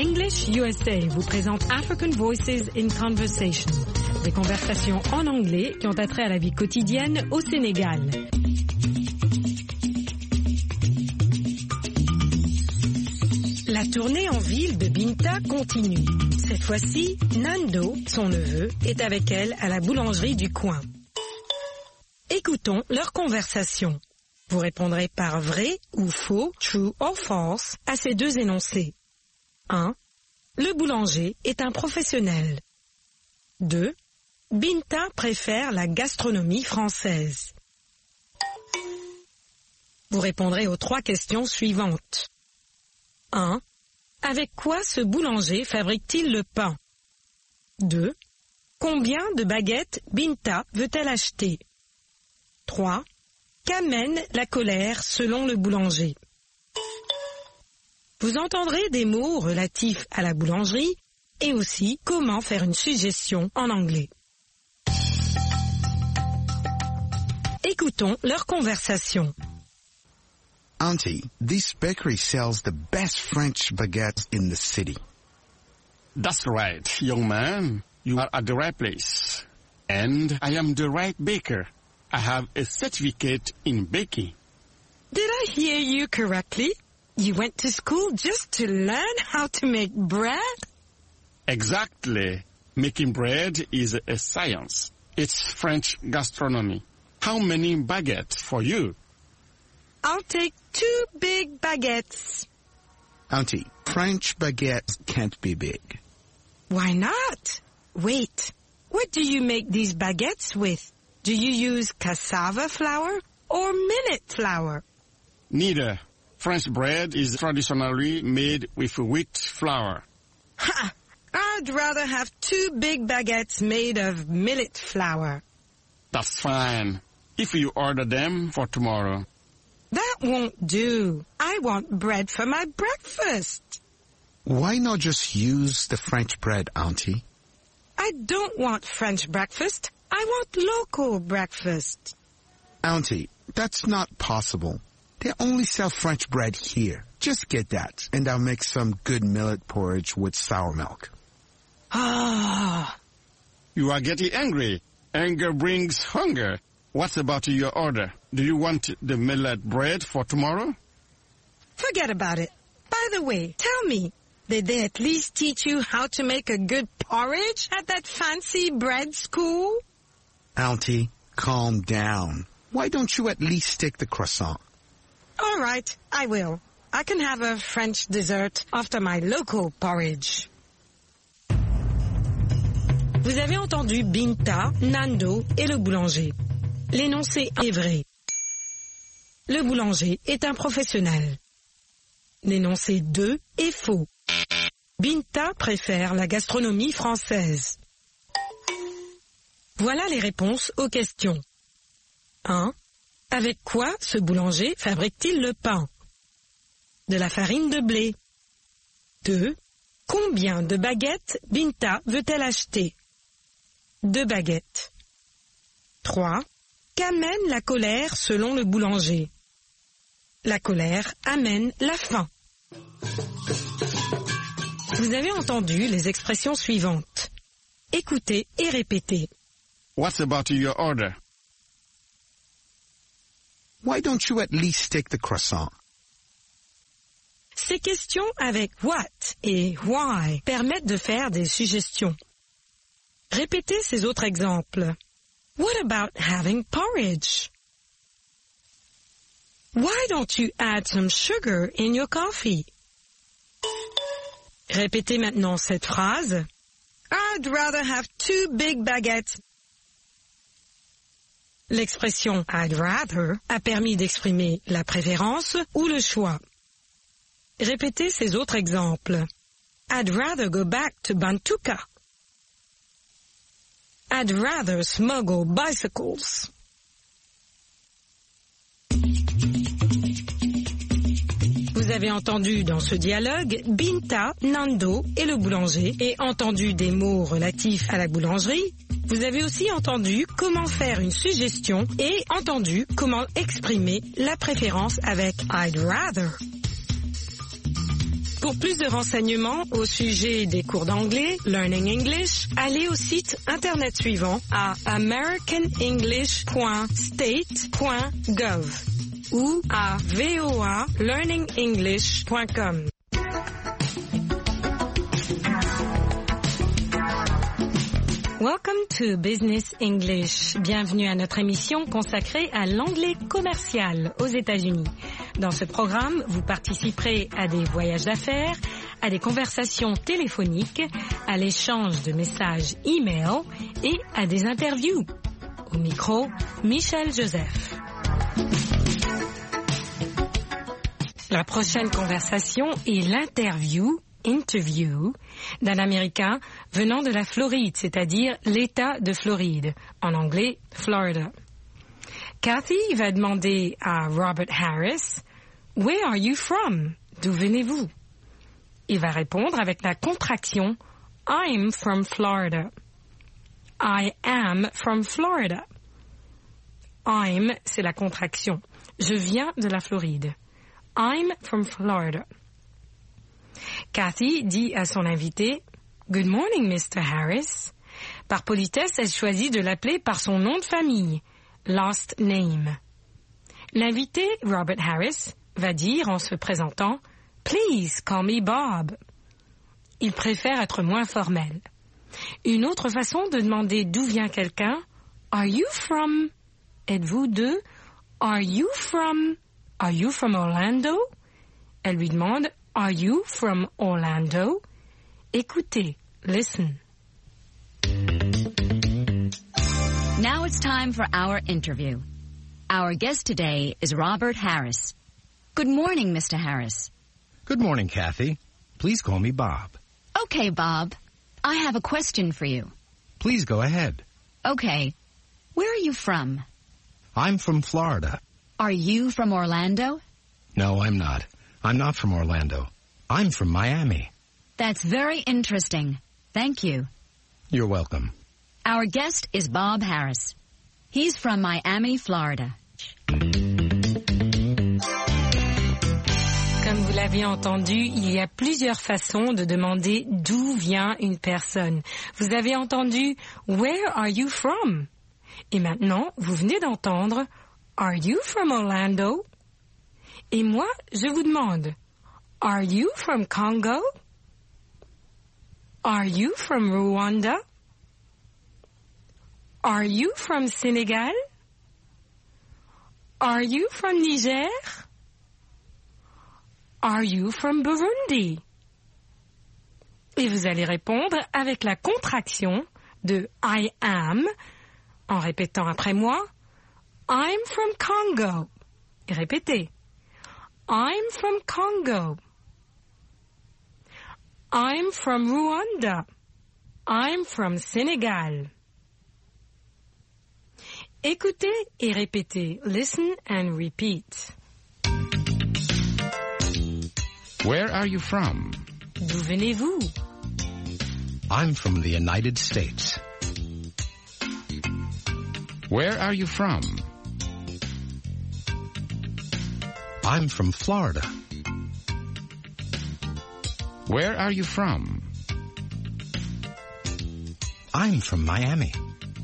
English USA vous présente African Voices in Conversation, des conversations en anglais qui ont attrait à la vie quotidienne au Sénégal. La tournée en ville de Binta continue. Cette fois-ci, Nando, son neveu, est avec elle à la boulangerie du coin. Écoutons leur conversation. Vous répondrez par vrai ou faux, true or false, à ces deux énoncés. 1. Le boulanger est un professionnel. 2. Binta préfère la gastronomie française. Vous répondrez aux 3 questions suivantes. 1. Avec quoi ce boulanger fabrique-t-il le pain? 2. Combien de baguettes Binta veut-elle acheter? 3. Qu'amène la colère selon le boulanger? Vous entendrez des mots relatifs à la boulangerie et aussi comment faire une suggestion en anglais. Écoutons leur conversation. Auntie, this bakery sells the best French baguettes in the city. That's right, young man. You are at the right place. And I am the right baker. I have a certificate in baking. Did I hear you correctly? You went to school just to learn how to make bread? Exactly. Making bread is a science. It's French gastronomy. How many baguettes for you? I'll take 2 big baguettes. Auntie, French baguettes can't be big. Why not? Wait, what do you make these baguettes with? Do you use cassava flour or millet flour? Neither. French bread is traditionally made with wheat flour. Ha! I'd rather have 2 big baguettes made of millet flour. That's fine. If you order them for tomorrow. That won't do. I want bread for my breakfast. Why not just use the French bread, Auntie? I don't want French breakfast. I want local breakfast. Auntie, that's not possible. They only sell French bread here. Just get that, and I'll make some good millet porridge with sour milk. Ah. You are getting angry. Anger brings hunger. What's about your order? Do you want the millet bread for tomorrow? Forget about it. By the way, tell me, did they at least teach you how to make a good porridge at that fancy bread school? Auntie, calm down. Why don't you at least take the croissant? All right, I will. I can have a French dessert after my local porridge. Vous avez entendu Binta, Nando et le boulanger. L'énoncé est vrai. Le boulanger est un professionnel. L'énoncé 2 est faux. Binta préfère la gastronomie française. Voilà les réponses aux questions. 1. Avec quoi ce boulanger fabrique-t-il le pain? De la farine de blé. 2. Combien de baguettes Binta veut-elle acheter? 2 baguettes. 3. Qu'amène la colère selon le boulanger? La colère amène la faim. Vous avez entendu les expressions suivantes. Écoutez et répétez. What's about your order? Why don't you at least take the croissant? Ces questions avec what et why permettent de faire des suggestions. Répétez ces autres exemples. What about having porridge? Why don't you add some sugar in your coffee? Répétez maintenant cette phrase. I'd rather have 2 big baguettes. L'expression I'd rather a permis d'exprimer la préférence ou le choix. Répétez ces autres exemples. I'd rather go back to Bantuka. I'd rather smuggle bicycles. Vous avez entendu dans ce dialogue Binta, Nando et le boulanger et entendu des mots relatifs à la boulangerie. Vous avez aussi entendu comment faire une suggestion et entendu comment exprimer la préférence avec I'd rather. Pour plus de renseignements au sujet des cours d'anglais, Learning English, allez au site internet suivant à americanenglish.state.gov ou à voalearningenglish.com. Welcome to Business English. Bienvenue à notre émission consacrée à l'anglais commercial aux États-Unis. Dans ce programme, vous participerez à des voyages d'affaires, à des conversations téléphoniques, à l'échange de messages e-mail et à des interviews. Au micro, Michel Joseph. La prochaine conversation est l'interview d'un Américain venant de la Floride, c'est-à-dire l'État de Floride, en anglais Florida. Kathy va demander à Robert Harris, « Where are you from? » D'où venez-vous? Il va répondre avec la contraction « I'm from Florida ». I am from Florida. I'm, c'est la contraction. Je viens de la Floride. I'm from Florida. Kathy dit à son invité « Good morning, Mr. Harris ». Par politesse, elle choisit de l'appeler par son nom de famille, last name. L'invité, Robert Harris, va dire en se présentant « Please call me Bob ». Il préfère être moins formel. Une autre façon de demander d'où vient quelqu'un « Are you from » Êtes-vous de « Are you from Orlando » Elle lui demande « Are you from Orlando? » Écoutez, listen. Now it's time for our interview. Our guest today is Robert Harris. Good morning, Mr. Harris. Good morning, Kathy. Please call me Bob. Okay, Bob. I have a question for you. Please go ahead. Okay. Where are you from? I'm from Florida. Are you from Orlando? No, I'm not. I'm not from Orlando. I'm from Miami. That's very interesting. Thank you. You're welcome. Our guest is Bob Harris. He's from Miami, Florida. Comme vous l'avez entendu, il y a plusieurs façons de demander d'où vient une personne. Vous avez entendu « Where are you from ?» Et maintenant, vous venez d'entendre « Are you from Orlando ?» Et moi, je vous demande « Are you from Congo? Are you from Rwanda? Are you from Senegal? Are you from Niger? Are you from Burundi? » Et vous allez répondre avec la contraction de I am, en répétant après moi I'm from Congo. Et répétez I'm from Congo. I'm from Rwanda. I'm from Senegal. Écoutez et répétez. Listen and repeat. Where are you from? D'où venez-vous? I'm from the United States. Where are you from? I'm from Florida. Where are you from? I'm from Miami.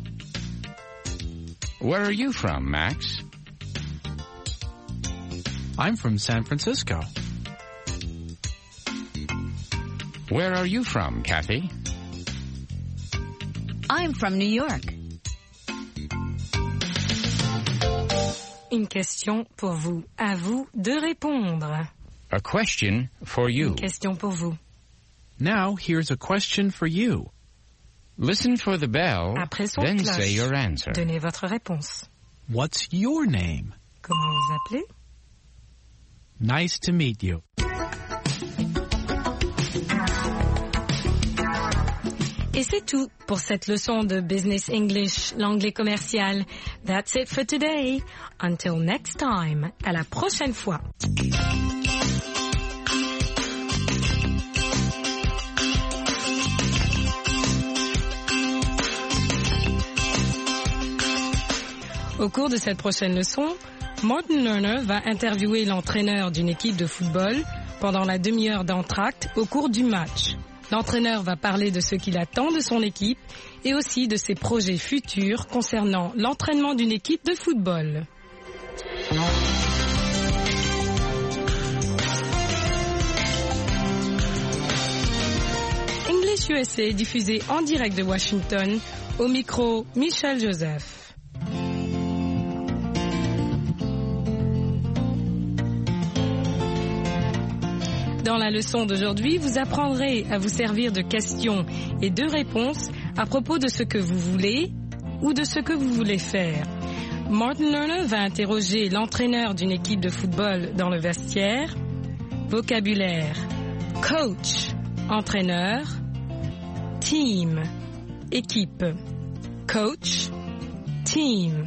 Where are you from, Max? I'm from San Francisco. Where are you from, Kathy? I'm from New York. Une question pour vous. À vous de répondre. A question for you. Une question pour vous. Now, here's a question for you. Listen for the bell, Après son then cloche, say your answer. donnez votre réponse. What's your name? Comment vous appelez? Nice to meet you. Et c'est tout pour cette leçon de Business English, l'anglais commercial. That's it for today. Until next time. À la prochaine fois. Au cours de cette prochaine leçon, Martin Lerner va interviewer l'entraîneur d'une équipe de football pendant la demi-heure d'entracte au cours du match. L'entraîneur va parler de ce qu'il attend de son équipe et aussi de ses projets futurs concernant l'entraînement d'une équipe de football. English USA est diffusé en direct de Washington, au micro Michel Joseph. Dans la leçon d'aujourd'hui, vous apprendrez à vous servir de questions et de réponses à propos de ce que vous voulez ou de ce que vous voulez faire. Martin Lerner va interroger l'entraîneur d'une équipe de football dans le vestiaire. Vocabulaire: coach, entraîneur; team, équipe; coach, team.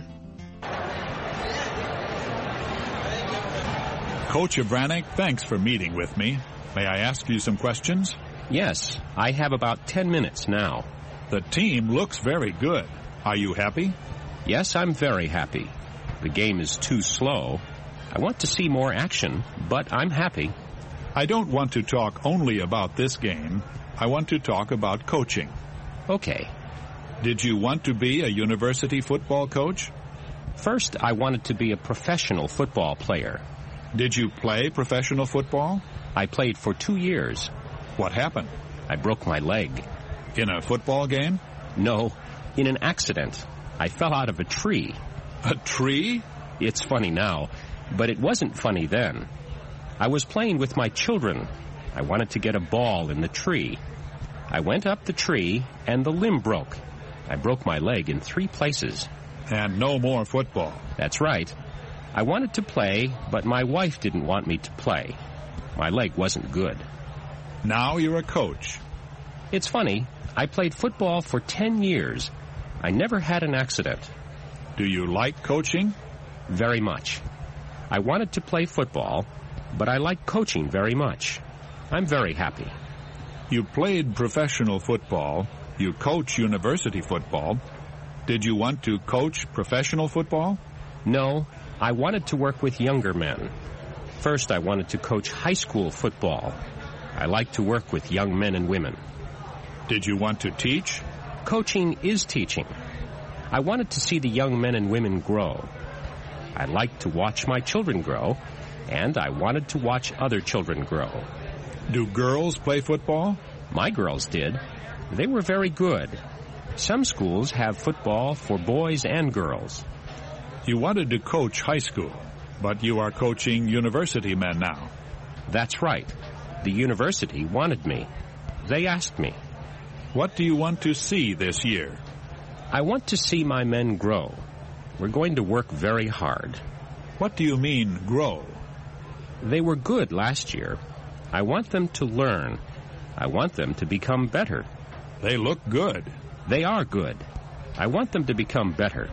Coach Abranek, thanks for meeting with me. May I ask you some questions? Yes, I have about 10 minutes now. The team looks very good. Are you happy? Yes, I'm very happy. The game is too slow. I want to see more action, but I'm happy. I don't want to talk only about this game. I want to talk about coaching. Okay. Did you want to be a university football coach? First, I wanted to be a professional football player. Did you play professional football? I played for 2 years. What happened? I broke my leg. In a football game? No, in an accident. I fell out of a tree. A tree? It's funny now, but it wasn't funny then. I was playing with my children. I wanted to get a ball in the tree. I went up the tree, and the limb broke. I broke my leg in 3 places. And no more football. That's right. I wanted to play, but my wife didn't want me to play. My leg wasn't good. Now you're a coach. It's funny. I played football for 10 years. I never had an accident. Do you like coaching? Very much. I wanted to play football, but I like coaching very much. I'm very happy. You played professional football. You coach university football. Did you want to coach professional football? No, I wanted to work with younger men. First, I wanted to coach high school football. I like to work with young men and women. Did you want to teach? Coaching is teaching. I wanted to see the young men and women grow. I liked to watch my children grow, and I wanted to watch other children grow. Do girls play football? My girls did. They were very good. Some schools have football for boys and girls. You wanted to coach high school, but you are coaching university men now. That's right. The university wanted me. They asked me. What do you want to see this year? I want to see my men grow. We're going to work very hard. What do you mean, grow? They were good last year. I want them to learn. I want them to become better. They look good. They are good. I want them to become better.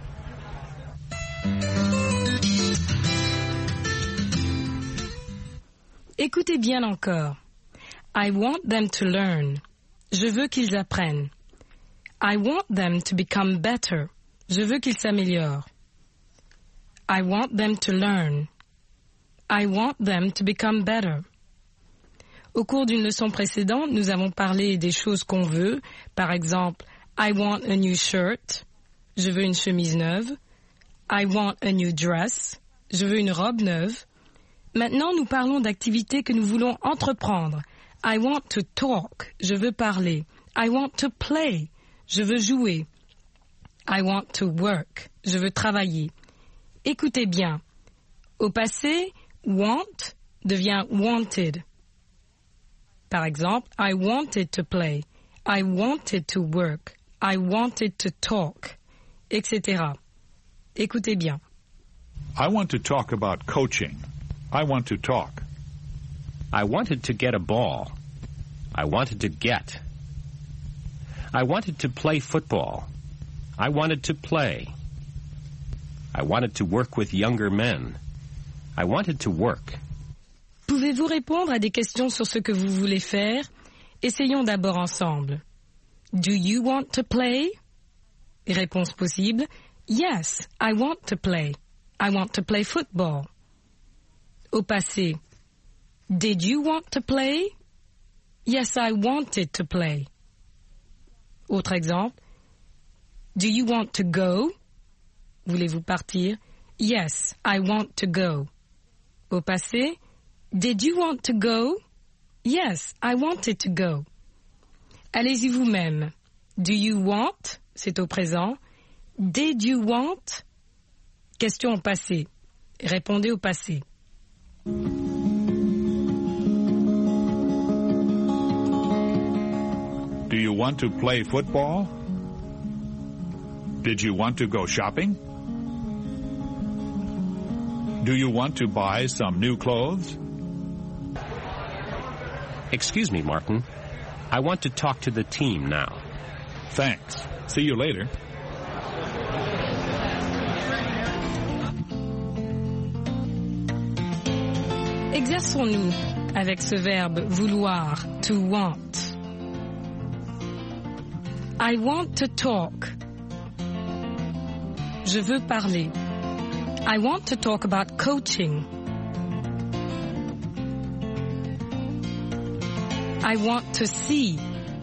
Écoutez bien encore. I want them to learn. Je veux qu'ils apprennent. I want them to become better. Je veux qu'ils s'améliorent. I want them to learn. I want them to become better. Au cours d'une leçon précédente, nous avons parlé des choses qu'on veut. Par exemple, I want a new shirt. Je veux une chemise neuve. I want a new dress. Je veux une robe neuve. Maintenant, nous parlons d'activités que nous voulons entreprendre. I want to talk. Je veux parler. I want to play. Je veux jouer. I want to work. Je veux travailler. Écoutez bien. Au passé, want devient wanted. Par exemple, I wanted to play. I wanted to work. I wanted to talk, etc. Écoutez bien. I want to talk about coaching. I want to talk. I wanted to get a ball. I wanted to get. I wanted to play football. I wanted to play. I wanted to work with younger men. I wanted to work. Pouvez-vous répondre à des questions sur ce que vous voulez faire? Essayons d'abord ensemble. Do you want to play? Réponse possible. Yes, I want to play. I want to play football. Au passé. Did you want to play? Yes, I wanted to play. Autre exemple. Do you want to go? Voulez-vous partir? Yes, I want to go. Au passé, did you want to go? Yes, I wanted to go. Allez-y vous-même. Do you want? C'est au présent. Did you want? Question au passé. Répondez au passé. Do you want to play football? Did you want to go shopping? Do you want to buy some new clothes? Excuse me, Martin. I want to talk to the team now. Thanks. See you later. Exerçons-nous avec ce verbe vouloir, to want. I want to talk. Je veux parler. I want to talk about coaching. I want to see.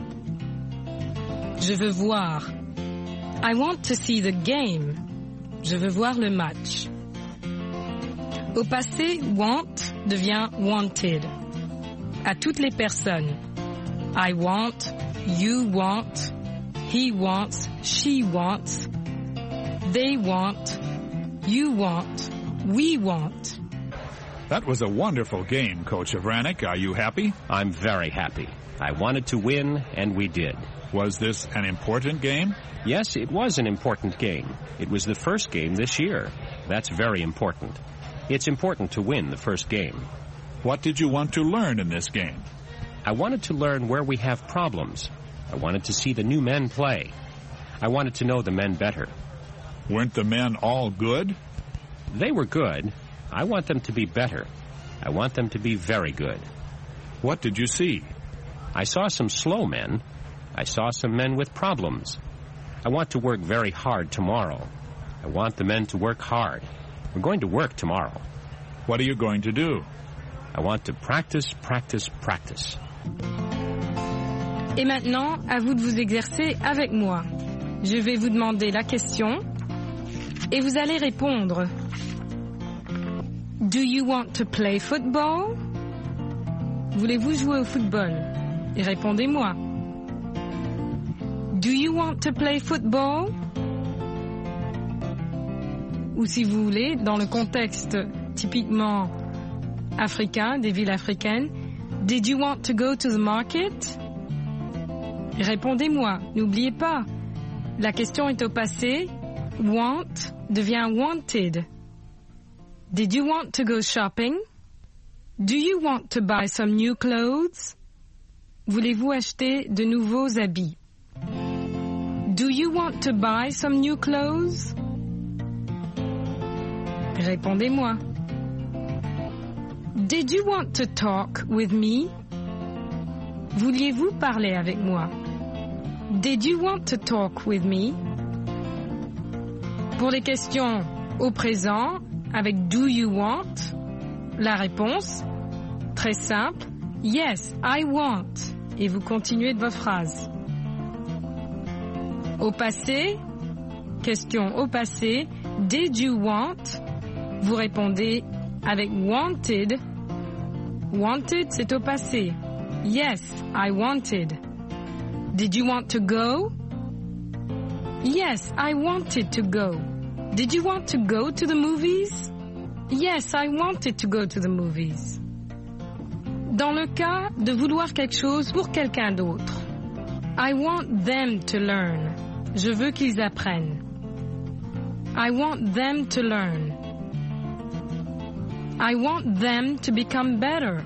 Je veux voir. I want to see the game. Je veux voir le match. Au passé, want devient wanted. À toutes les personnes. I want, you want, he wants, she wants, they want, you want, we want. That was a wonderful game, Coach Avranek. Are you happy? I'm very happy. I wanted to win, and we did. Was this an important game? Yes, it was an important game. It was the first game this year. That's very important. It's important to win the first game. What did you want to learn in this game? I wanted to learn where we have problems. I wanted to see the new men play. I wanted to know the men better. Weren't the men all good? They were good. I want them to be better. I want them to be very good. What did you see? I saw some slow men. I saw some men with problems. I want to work very hard tomorrow. I want the men to work hard. We're going to work tomorrow. What are you going to do? I want to practice, practice, practice. Et maintenant, à vous de vous exercer avec moi. Je vais vous demander la question et vous allez répondre. Do you want to play football? Voulez-vous jouer au football? Et répondez-moi. Do you want to play football? Ou si vous voulez, dans le contexte typiquement africain, des villes africaines, did you want to go to the market? Répondez-moi, n'oubliez pas, la question est au passé, want devient wanted. Did you want to go shopping? Do you want to buy some new clothes? Voulez-vous acheter de nouveaux habits? Do you want to buy some new clothes? Répondez-moi. Did you want to talk with me? Vouliez-vous parler avec moi? Did you want to talk with me? Pour les questions au présent, avec do you want, la réponse, très simple, yes, I want. Et vous continuez de votre phrase. Au passé, question au passé, did you want? Vous répondez avec wanted. Wanted, c'est au passé. Yes, I wanted. Did you want to go? Yes, I wanted to go. Did you want to go to the movies? Yes, I wanted to go to the movies. Dans le cas de vouloir quelque chose pour quelqu'un d'autre, I want them to learn. Je veux qu'ils apprennent. I want them to learn. I want them to become better.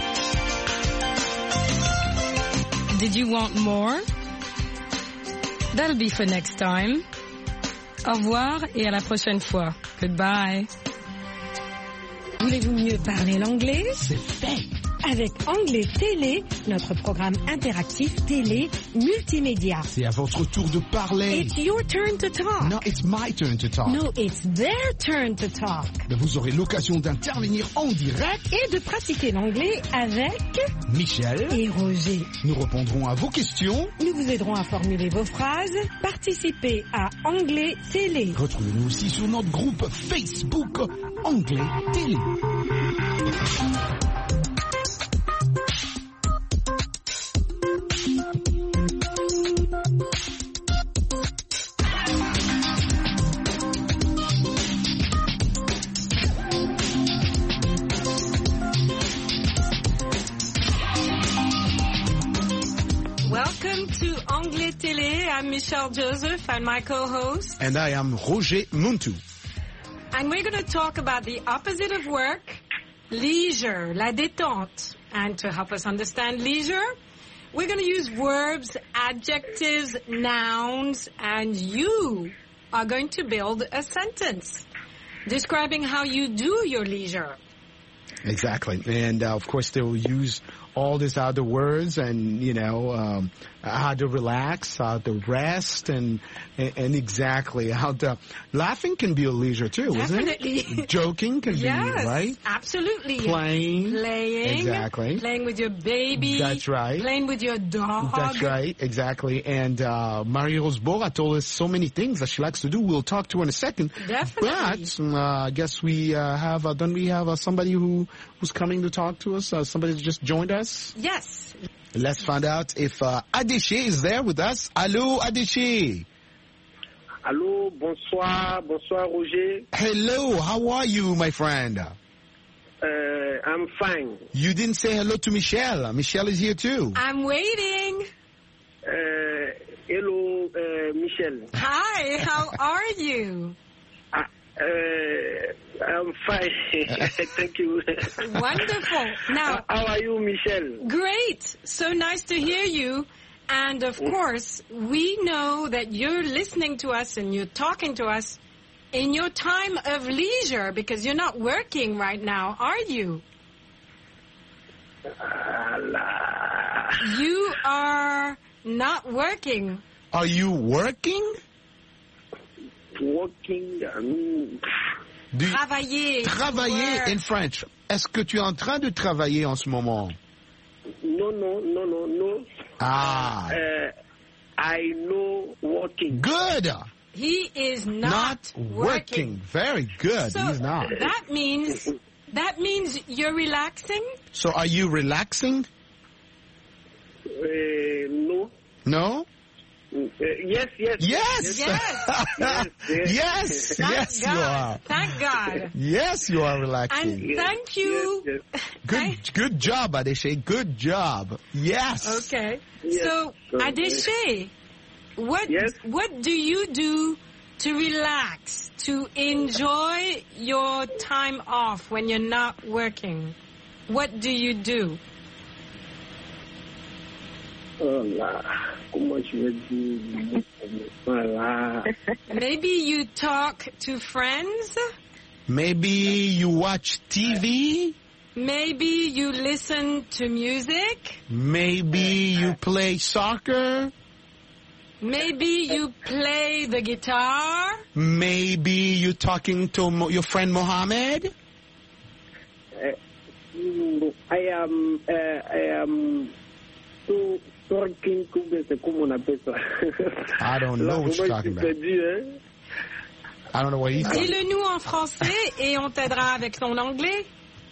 Did you want more? That'll be for next time. Au revoir et à la prochaine fois. Goodbye. Voulez-vous mieux parler l'anglais? C'est fait. Avec Anglais Télé, notre programme interactif télé multimédia. C'est à votre tour de parler. It's your turn to talk. No, it's my turn to talk. No, it's their turn to talk. Vous aurez l'occasion d'intervenir en direct. Et de pratiquer l'anglais avec Michel et Roger. Nous répondrons à vos questions. Nous vous aiderons à formuler vos phrases. Participez à Anglais Télé. Retrouvez-nous aussi sur notre groupe Facebook Anglais Télé. Welcome to Anglais Télé. I'm Michelle Joseph and my co-host. And I am Roger Muntu. And we're going to talk about the opposite of work, leisure, la détente. And to help us understand leisure, we're going to use verbs, adjectives, nouns, and you are going to build a sentence describing how you do your leisure. Exactly. And of course they will use all these other words and, how to relax, how to rest, and exactly how to... Laughing can be a leisure too, Definitely. Isn't it? Joking can be, right? Absolutely. Playing. Exactly. Playing with your baby. That's right. Playing with your dog. That's right, exactly. And Marie-Rose Bora told us so many things that she likes to do. We'll talk to her in a second. Definitely. But I guess we don't we have somebody who's coming to talk to us? Somebody just joined us? Yes. Let's find out if Adéché is there with us. Allô, Adéché. Allô, bonsoir Roger. Hello, how are you, my friend? I'm fine. You didn't say hello to Michelle. Michelle is here too. I'm waiting. Hello, Michelle. Hi, how are you? I'm fine. Thank you. Wonderful. Now, how are you, Michelle? Great. So nice to hear you. And of course, we know that you're listening to us and you're talking to us in your time of leisure because you're not working right now, are you? You are not working. Are you working? Working. Travailler in French. Est-ce que tu es en train de travailler en ce moment? No. Ah. I know working. Good. He is not working. Very good. So He's not. That means you're relaxing? So are you relaxing? No. No? Yes. Yes, you are. Thank God. Yes, you are relaxing. And thank you. Yes. Good job, Adéché. Good job. Yes. Okay. Yes. So, Adéché, what do you do to relax, to enjoy your time off when you're not working? What do you do? Maybe you talk to friends. Maybe you watch TV. Maybe you listen to music. Maybe you play soccer. Maybe you play the guitar. Maybe you're talking to your friend Mohammed. I am talking to comment on appelle ça? I don't know what you're talking about. I don't know what he's talking about. Dis-le-nous en français et on t'aidera avec ton anglais.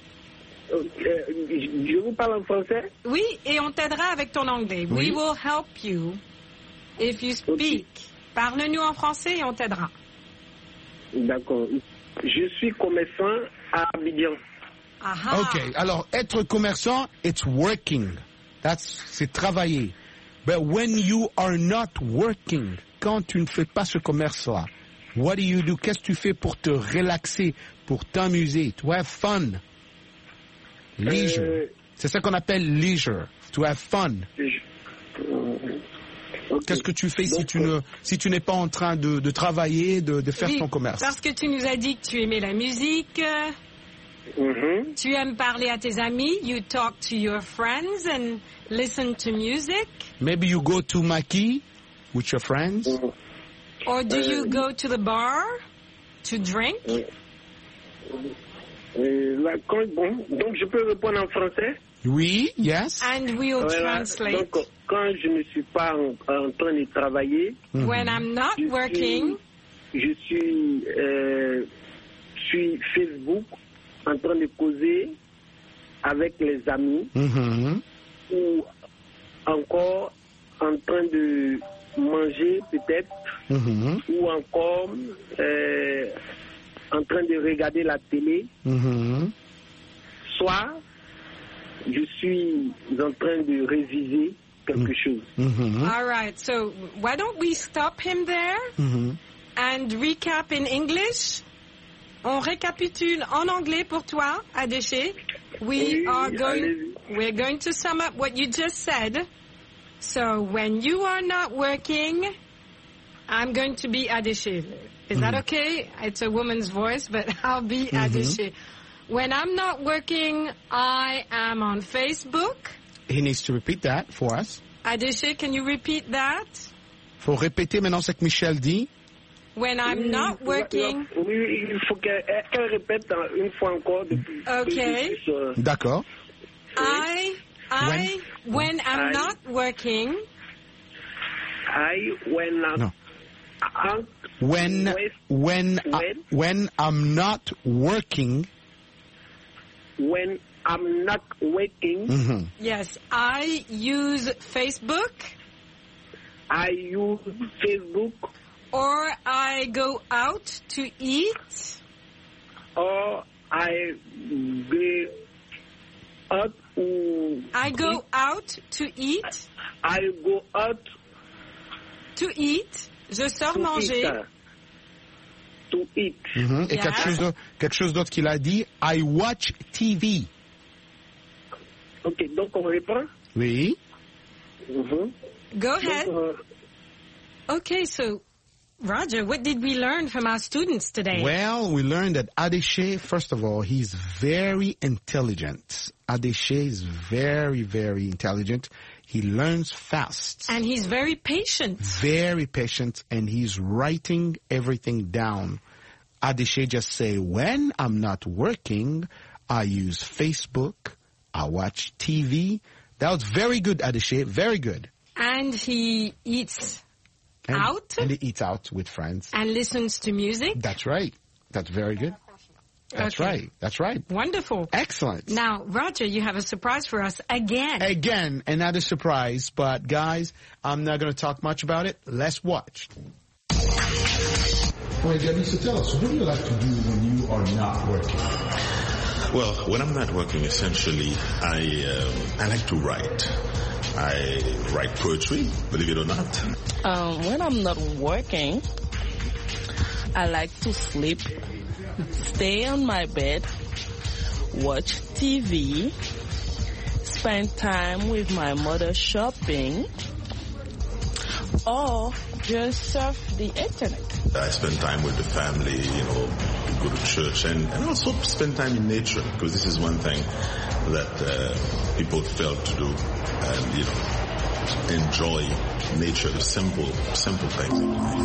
Je vous parle en français? Oui, et on t'aidera avec ton anglais. Oui. We will help you if you speak. Parle-nous en français et on t'aidera. D'accord. Je suis commerçant à Abidjan. Aha. Okay, alors être commerçant, it's working. C'est travailler. But when you are not working, quand tu ne fais pas ce commerce-là, what do you do? Qu'est-ce que tu fais pour te relaxer, pour t'amuser, to have fun? Leisure. C'est ça qu'on appelle leisure, to have fun. Ok. Qu'est-ce que tu fais si tu n'es pas en train de travailler, de faire ton commerce? Parce que tu nous as dit que tu aimais la musique. Tu aimes parler à tes amis. You talk to your friends and listen to music. Maybe you go to Maki with your friends. Or do you go to the bar to drink? Donc je peux répondre en français? Oui, yes. And we'll translate. Donc quand je ne suis pas en train de travailler, when I'm not working, je suis sur Facebook en train de causer avec les amis ou encore en train de manger peut-être ou encore en train de regarder la télé. Soit je suis en train de réviser quelque chose. All right, so why don't we stop him there and recap in English? On récapitule en anglais pour toi, Adéché. We're going to sum up what you just said. So when you are not working, I'm going to be Adéché. Is that okay? It's a woman's voice, but I'll be Adéché. When I'm not working, I am on Facebook. He needs to repeat that for us. Adéché, can you repeat that? Faut répéter maintenant ce que Michel dit. When I'm not working. Oui, il faut qu'elle répète une fois encore. Okay. D'accord. When I'm not working. When I'm not working. When I'm not working. Yes, I use Facebook. I use Facebook. Or I go out to eat. Or I go out. I go out to eat. I go out to eat. Je sors manger. To eat. Et quelque chose d'autre qu'il a dit. I watch TV. Ok, donc on reprend. Oui. Go ahead. Okay, so Roger, what did we learn from our students today? Well, we learned that Adéché, first of all, he's very intelligent. Adéché is very, very intelligent. He learns fast. And he's very patient. Very patient, and he's writing everything down. Adéché just say, when I'm not working, I use Facebook, I watch TV. That was very good, Adéché, very good. And he eats out. And he eats out with friends. And listens to music. That's right. That's very good. That's right. That's right. Wonderful. Excellent. Now, Roger, you have a surprise for us again. Again, another surprise. But guys, I'm not going to talk much about it. Let's watch. Well, Gabi, so tell us, what do you like to do when you are not working? Well, when I'm not working, essentially, I like to write. I write poetry, believe it or not. When I'm not working, I like to sleep, stay on my bed, watch TV, spend time with my mother shopping, or just surf the internet. I spend time with the family, go to church, and also spend time in nature, because this is one thing that people fail to do, and enjoy nature, the simple things.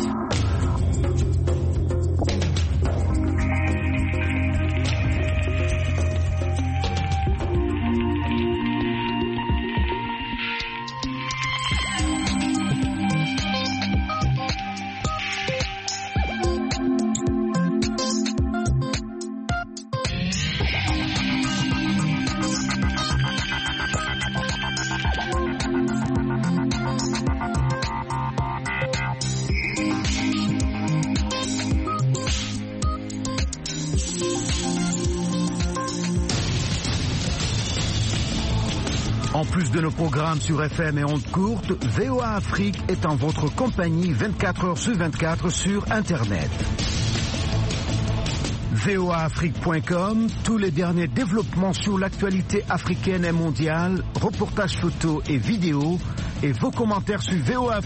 En plus de nos programmes sur FM et ondes courtes, VOA Afrique est en votre compagnie 24 heures sur 24 sur Internet. voaafrique.com, tous les derniers développements sur l'actualité africaine et mondiale, reportages photos et vidéos, et vos commentaires sur VOA